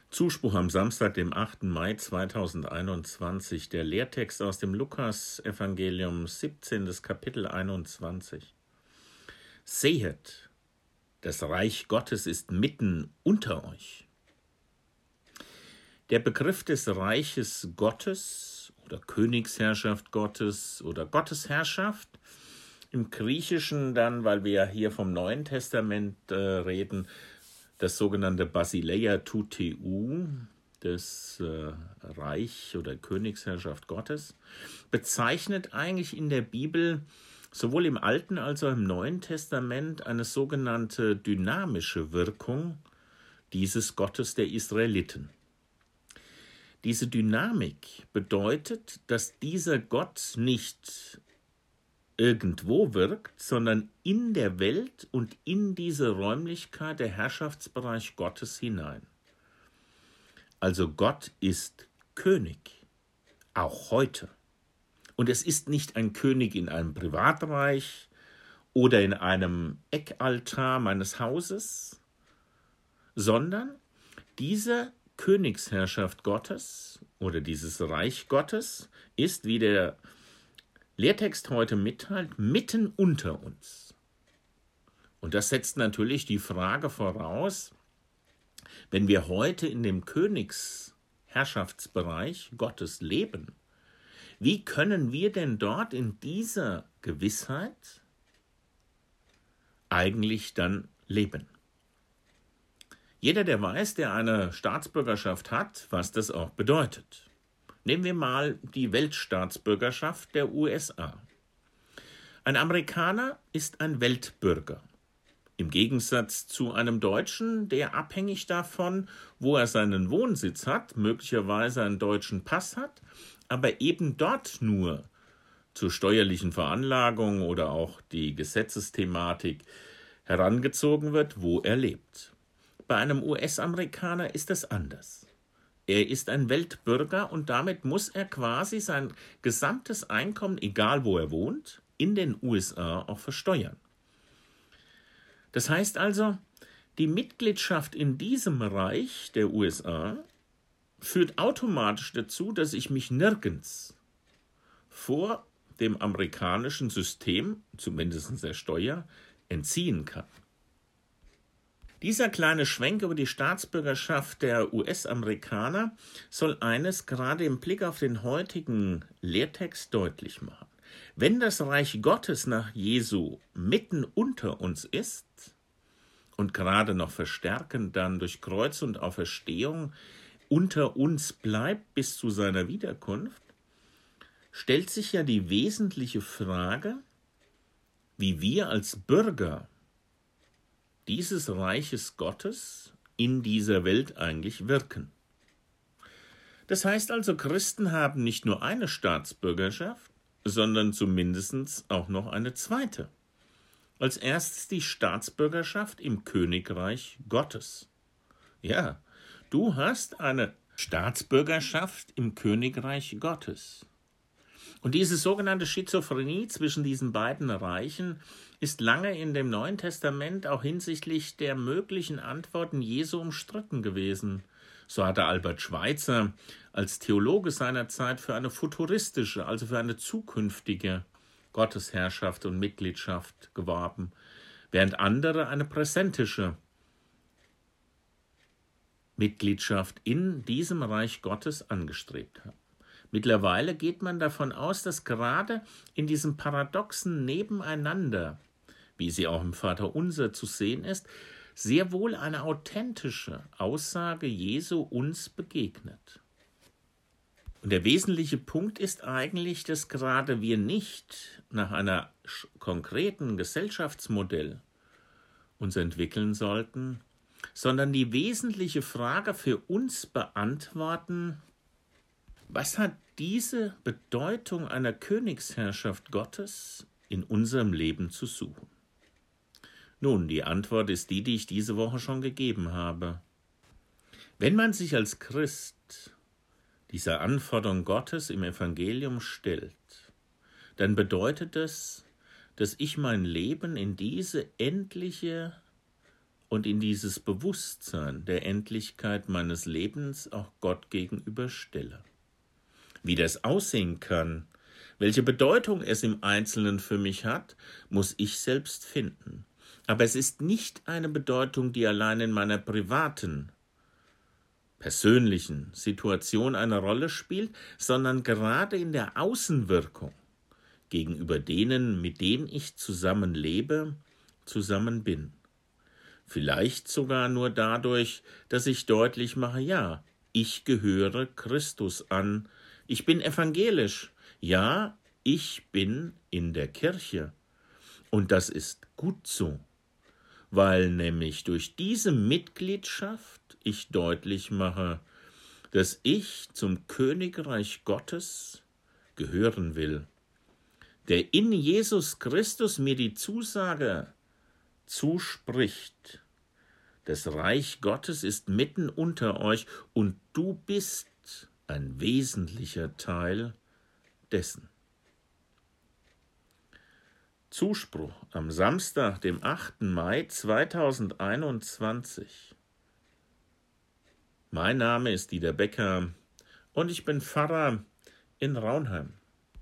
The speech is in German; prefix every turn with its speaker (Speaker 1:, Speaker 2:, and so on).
Speaker 1: Zuspruch am Samstag, dem 8. Mai 2021, der Lehrtext aus dem Lukas-Evangelium, 17. Kapitel 21. Sehet, das Reich Gottes ist mitten unter euch. Der Begriff des Reiches Gottes oder Königsherrschaft Gottes oder Gottesherrschaft im Griechischen dann, weil wir ja hier vom Neuen Testament reden, das sogenannte Basileia Tutheu, das Reich oder Königsherrschaft Gottes, bezeichnet eigentlich in der Bibel sowohl im Alten als auch im Neuen Testament eine sogenannte dynamische Wirkung dieses Gottes der Israeliten. Diese Dynamik bedeutet, dass dieser Gott nicht irgendwo wirkt, sondern in der Welt und in diese Räumlichkeit, der Herrschaftsbereich Gottes hinein. Also Gott ist König, auch heute. Und es ist nicht ein König in einem Privatreich oder in einem Eckaltar meines Hauses, sondern diese Königsherrschaft Gottes oder dieses Reich Gottes ist, wie der Lehrtext heute mitteilt, mitten unter uns. Und das setzt natürlich die Frage voraus, wenn wir heute in dem Königsherrschaftsbereich Gottes leben, wie können wir denn dort in dieser Gewissheit eigentlich dann leben? Jeder, der weiß, der eine Staatsbürgerschaft hat, was das auch bedeutet. Nehmen wir mal die Weltstaatsbürgerschaft der USA. Ein Amerikaner ist ein Weltbürger. Im Gegensatz zu einem Deutschen, der abhängig davon, wo er seinen Wohnsitz hat, möglicherweise einen deutschen Pass hat, aber eben dort nur zur steuerlichen Veranlagung oder auch die Gesetzesthematik herangezogen wird, wo er lebt. Bei einem US-Amerikaner ist das anders. Er ist ein Weltbürger und damit muss er quasi sein gesamtes Einkommen, egal wo er wohnt, in den USA auch versteuern. Das heißt also, die Mitgliedschaft in diesem Reich der USA führt automatisch dazu, dass ich mich nirgends vor dem amerikanischen System, zumindest der Steuer, entziehen kann. Dieser kleine Schwenk über die Staatsbürgerschaft der US-Amerikaner soll eines gerade im Blick auf den heutigen Lehrtext deutlich machen. Wenn das Reich Gottes nach Jesu mitten unter uns ist und gerade noch verstärkend dann durch Kreuz und Auferstehung unter uns bleibt bis zu seiner Wiederkunft, stellt sich ja die wesentliche Frage, wie wir als Bürger dieses Reiches Gottes in dieser Welt eigentlich wirken. Das heißt also, Christen haben nicht nur eine Staatsbürgerschaft, sondern zumindest auch noch eine zweite. Als erstes die Staatsbürgerschaft im Königreich Gottes. Ja, du hast eine Staatsbürgerschaft im Königreich Gottes. Und diese sogenannte Schizophrenie zwischen diesen beiden Reichen ist lange in dem Neuen Testament auch hinsichtlich der möglichen Antworten Jesu umstritten gewesen. So hatte Albert Schweitzer als Theologe seiner Zeit für eine futuristische, also für eine zukünftige Gottesherrschaft und Mitgliedschaft geworben, während andere eine präsentische Mitgliedschaft in diesem Reich Gottes angestrebt haben. Mittlerweile geht man davon aus, dass gerade in diesem paradoxen Nebeneinander, wie sie auch im Vaterunser zu sehen ist, sehr wohl eine authentische Aussage Jesu uns begegnet. Und der wesentliche Punkt ist eigentlich, dass gerade wir nicht nach einer konkreten Gesellschaftsmodell uns entwickeln sollten, sondern die wesentliche Frage für uns beantworten: Was hat diese Bedeutung einer Königsherrschaft Gottes in unserem Leben zu suchen? Nun, die Antwort ist die ich diese Woche schon gegeben habe. Wenn man sich als Christ dieser Anforderung Gottes im Evangelium stellt, dann bedeutet es, dass ich mein Leben in diese endliche und in dieses Bewusstsein der Endlichkeit meines Lebens auch Gott gegenüber stelle. Wie das aussehen kann, welche Bedeutung es im Einzelnen für mich hat, muss ich selbst finden. Aber es ist nicht eine Bedeutung, die allein in meiner privaten, persönlichen Situation eine Rolle spielt, sondern gerade in der Außenwirkung gegenüber denen, mit denen ich zusammenlebe, zusammen bin. Vielleicht sogar nur dadurch, dass ich deutlich mache, ja, ich gehöre Christus an, ich bin evangelisch, ja, ich bin in der Kirche. Und das ist gut so, weil nämlich durch diese Mitgliedschaft ich deutlich mache, dass ich zum Königreich Gottes gehören will, der in Jesus Christus mir die Zusage zuspricht, das Reich Gottes ist mitten unter euch und du bist ein wesentlicher Teil dessen. Zuspruch am Samstag, dem 8. Mai 2021. Mein Name ist Dieter Becker und ich bin Pfarrer in Raunheim.